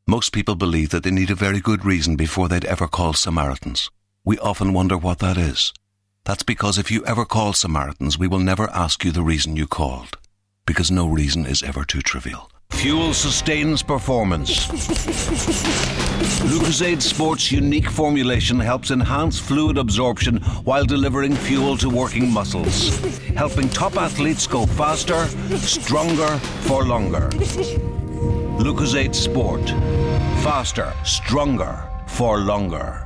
Most people believe that they need a very good reason before they'd ever call Samaritans. We often wonder what that is. That's because if you ever call Samaritans, we will never ask you the reason you called, because no reason is ever too trivial. Fuel sustains performance. Lucozade Sport's unique formulation helps enhance fluid absorption while delivering fuel to working muscles, helping top athletes go faster, stronger, for longer. Lucozade Sport. Faster, stronger, for longer.